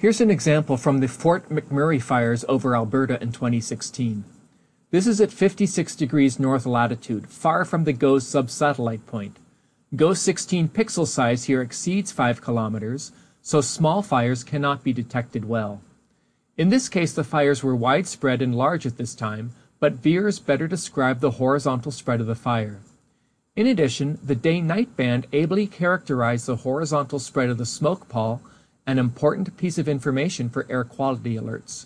Here's an example from the Fort McMurray fires over Alberta in 2016. This is at 56 degrees north latitude, far from the GOES sub-satellite point. GOES 16 pixel size here exceeds 5 kilometers, so small fires cannot be detected well. In this case, the fires were widespread and large at this time, but VIIRS better describe the horizontal spread of the fire. In addition, the day-night band ably characterized the horizontal spread of the smoke pall, an important piece of information for air quality alerts.